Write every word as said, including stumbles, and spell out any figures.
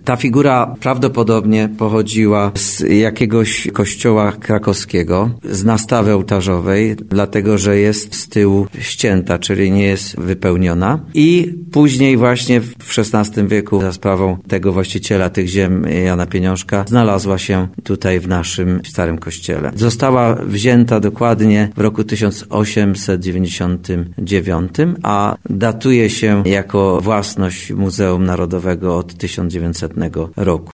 Ta figura prawdopodobnie pochodziła z jakiegoś kościoła krakowskiego, z nastawy ołtarzowej, dlatego że jest z tyłu ścięta, czyli nie jest wypełniona. I później właśnie w szesnastym wieku za sprawą tego właściciela tych ziem, Jana Pieniążka, znalazła się tutaj w naszym starym kościele. Została wzięta dokładnie w roku tysiąc osiemset dziewięćdziesiątym dziewiątym, a datuje się jako własność Muzeum Narodowego od tysiąc dziewięćsetnego roku.